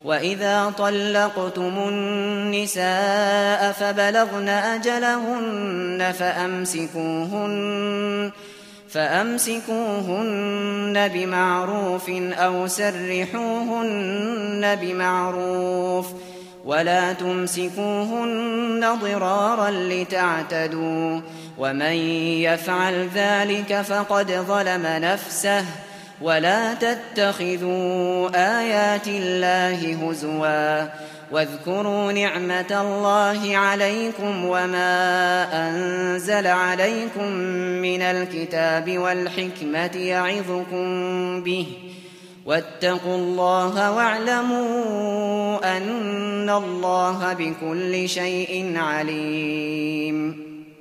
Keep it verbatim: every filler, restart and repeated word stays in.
وإذا طلقتم النساء فبلغن أجلهن فأمسكوهن فأمسكوهن بمعروف أو سرحوهن بمعروف ولا تمسكوهن ضرارا لتعتدوا ومن يفعل ذلك فقد ظلم نفسه ولا تتخذوا آيات الله هزوا واذكروا نعمة الله عليكم وما أنزل عليكم من الكتاب والحكمة يعظكم به واتقوا الله واعلموا أن الله بكل شيء عليم.